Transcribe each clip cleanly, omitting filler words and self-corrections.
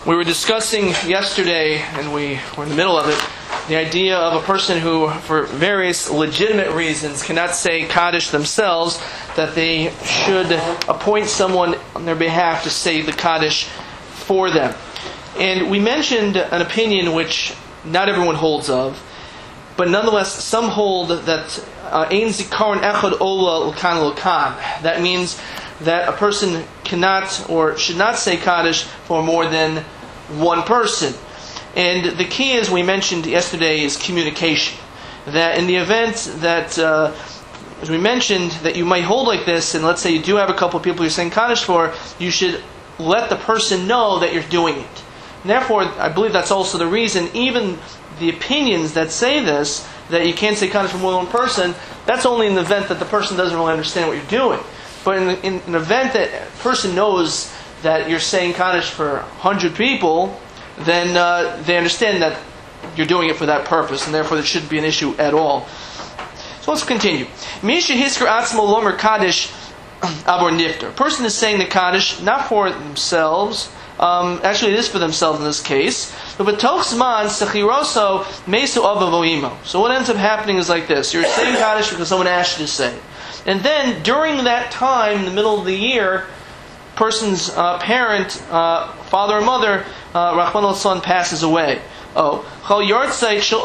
We were discussing yesterday, and we were in the middle of it, the idea of a person who, for various legitimate reasons, cannot say Kaddish themselves, that they should appoint someone on their behalf to say the Kaddish for them. And we mentioned an opinion which not everyone holds of, but nonetheless some hold that Ein Zikaron Echad Ola L'kan L'kan. That means that a person cannot or should not say Kaddish for more than one person. And the key, as we mentioned yesterday, is communication. That in the event that, as we mentioned, that you might hold like this, and let's say you do have a couple of people you're saying Kaddish for, you should let the person know that you're doing it. And therefore, I believe that's also the reason, even the opinions that say this, that you can't say Kaddish for more than one person, that's only in the event that the person doesn't really understand what you're doing. But in an event that a person knows that you're saying Kaddish for 100 people, then they understand that you're doing it for that purpose, and therefore there shouldn't be an issue at all. So let's continue. Misha Hisker Atzmo Lomer Kaddish Abor Nifter. A person is saying the Kaddish not for themselves. Actually, it is for themselves in this case. But B'toch Sechiroso Mesu Avavoimo. So what ends up happening is like this: you're saying Kaddish because someone asked you to say it, and then during that time, in the middle of the year, person's parent, father or mother, Rachman al-San, passes away. Let's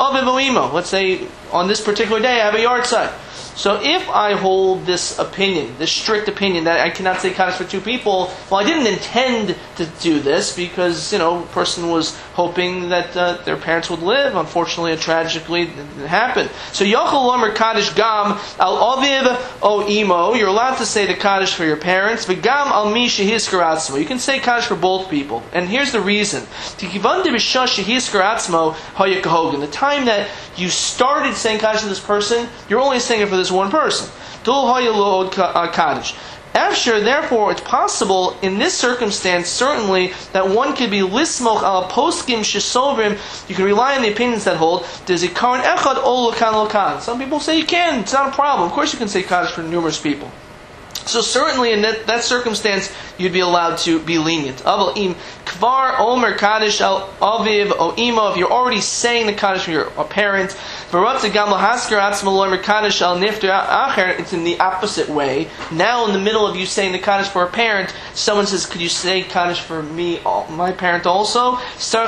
say on this particular day I have a yahrzeit. So if I hold this opinion, this strict opinion that I cannot say Kaddish for two people, well, I didn't intend to do this because, a person was hoping that their parents would live. Unfortunately, tragically, it didn't happen. So Yochel Lomer Kaddish Gam Al Aviv O Imo, you're allowed to say the Kaddish for your parents, but Gam Al Mi Shehisker Atzmo, you can say Kaddish for both people. And here's the reason. The time that you started saying Kaddish to this person, you're only saying it for this one person. After, therefore, it's possible in this circumstance, certainly, that one could be lismoch al poskim shesovrim. You can rely on the opinions that hold. Dezikaron echad ol l'kan l'kan. Some people say you can. It's not a problem. Of course, you can say Kaddish for numerous people. So certainly in that circumstance, you'd be allowed to be lenient. Aval im kvar omer kaddish al aviv o imo. If you're already saying the kaddish for your parent, it's in the opposite way. Now, in the middle of you saying the kaddish for a parent, someone says, "Could you say kaddish for me, my parent also?" So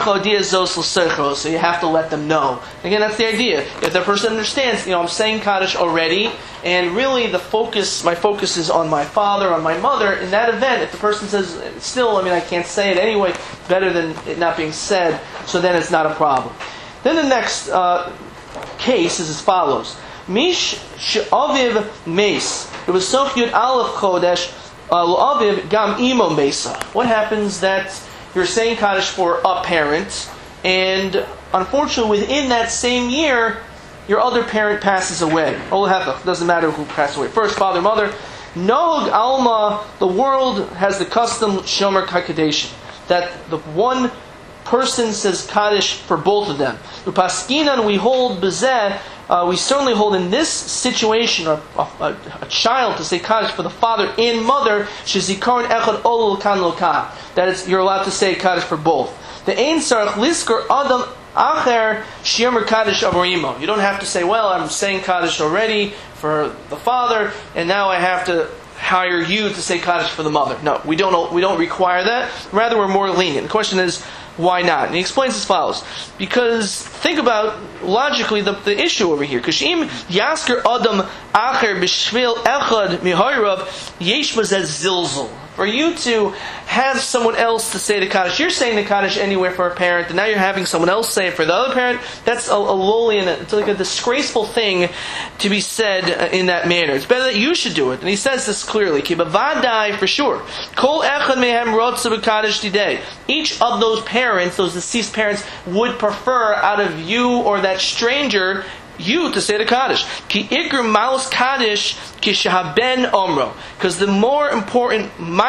you have to let them know. Again, that's the idea. If the person understands, I'm saying kaddish already, and really my focus is on my father, on my mother. In that event, if the person says, "Still, I can't say it anyway," better than it not being said, so then it's not a problem. Then the next case is as follows: Mish she'aviv meis. It was Sof Yud Aleph Chodesh L'Aviv Gam Imo Mesa. What happens that you're saying Kaddish for a parent, and unfortunately within that same year, your other parent passes away. Doesn't matter who passed away first, father, mother. Nog Alma, the world has the custom Shomer Kadesh, that the one person says Kaddish for both of them. Upaskinan, we hold bezeh, we certainly hold in this situation a child to say Kaddish for the father and mother, shezikaron echad ol l'kan l'kan, that you're allowed to say Kaddish for both. The ein sarach liskor adam acher shemer Kaddish avorimo. You don't have to say, well, I'm saying Kaddish already for the father, and now I have to hire you to say Kaddish for the mother. No, we don't require that. Rather, we're more lenient. The question is, why not? And he explains as follows. Because think about logically the issue over here. Kashim yasker adam acher b'shvil echad mihoirav yesh bazeh zilzul. For you to have someone else to say the Kaddish, you're saying the Kaddish anywhere for a parent, and now you're having someone else say it for the other parent. That's a lowly and it's like a disgraceful thing to be said in that manner. It's better that you should do it. And he says this clearly. Kibavadai, for sure. Kol echad mehem rotza b'Kaddish today. Each of those parents, those deceased parents, would prefer out of you or that stranger, you to say the Kaddish. Ki ikr maus Kaddish ki shahaben omro. Because the more importance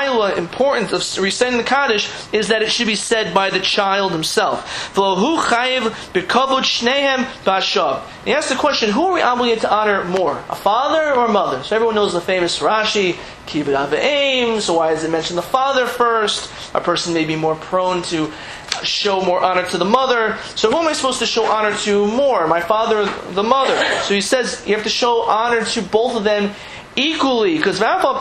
of reciting the Kaddish is that it should be said by the child himself. V'lohu chayiv b'kavod shnehem b'ashav. He asks the question, who are we obligated to honor more? A father or a mother? So everyone knows the famous Rashi, Kibbud Av V'Eim. So why does it mention the father first? A person may be more prone to show more honor to the mother. So who am I supposed to show honor to more? My father or the mother? So he says you have to show honor to both of them equally, because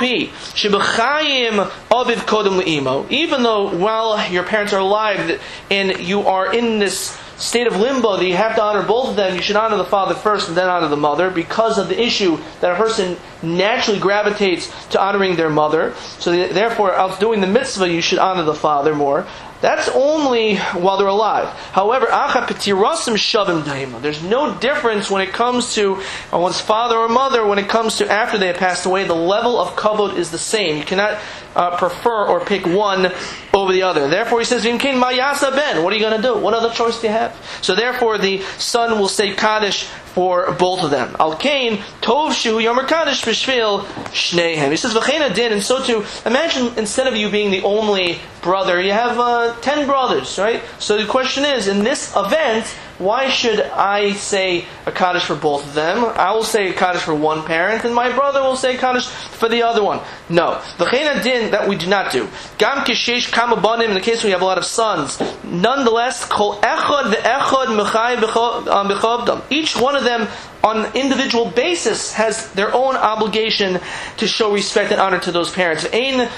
even though while your parents are alive and you are in this state of limbo that you have to honor both of them, you should honor the father first and then honor the mother, because of the issue that a person naturally gravitates to honoring their mother. So therefore, out doing the mitzvah, you should honor the father more. That's only while they're alive. However, there's no difference when it comes to one's father or mother, when it comes to after they have passed away. The level of kavod is the same. You cannot prefer or pick one over the other. Therefore, he says, what are you going to do? What other choice do you have? So therefore, the son will say Kaddish for both of them. Al Kain, Tov Shu Yomer Kaddish B'Shvil Shnehem. He says, V'chein Din, and so too, imagine instead of you being the only brother, you have 10 brothers, right? So the question is, in this event, why should I say a Kaddish for both of them? I will say a Kaddish for one parent, and my brother will say a Kaddish for the other one. No. V'chein Din, that we do not do. Gam Kishesh Kama Banim, in the case where you have a lot of sons. Nonetheless, Kol Echad Ve'echad Mechai B'chavdam. Each one of them, on an individual basis, has their own obligation to show respect and honor to those parents. We don't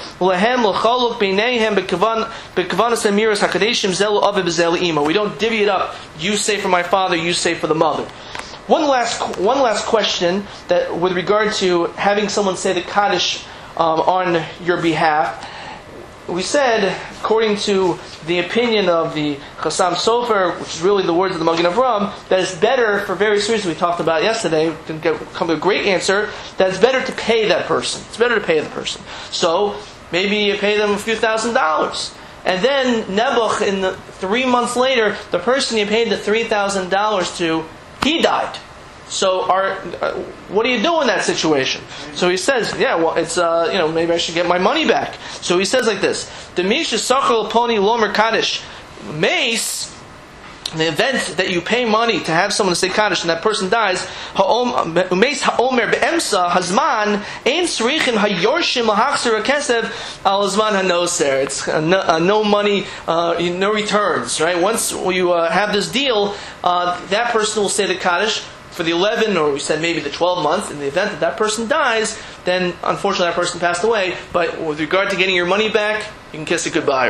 divvy it up. You say for my father, you say for the mother. One last question that with regard to having someone say the Kaddish on your behalf. We said, according to the opinion of the Chassam Sofer, which is really the words of the Magen Avraham, that it's better, for various reasons we talked about yesterday, we can come to a great answer, that it's better to pay that person. It's better to pay the person. So, maybe you pay them a few $1,000s. And then, Nebuch, 3 months later, the person you paid the $3,000 to, he died. So, what do you do in that situation? So he says, it's maybe I should get my money back. So he says like this: Demisha Sachal Poni Lomer Kaddish Mace. The event that you pay money to have someone to say Kaddish and that person dies, Mace Haomer Be'emsa Hazman Ein Srichim Hayorshim Lahachser Kesev Al Hazman Hanoser. It's no money, no returns. Right? Once you have this deal, that person will say the Kaddish for the 11, or we said maybe the 12 months. In the event that that person dies, then unfortunately that person passed away. But with regard to getting your money back, you can kiss it goodbye.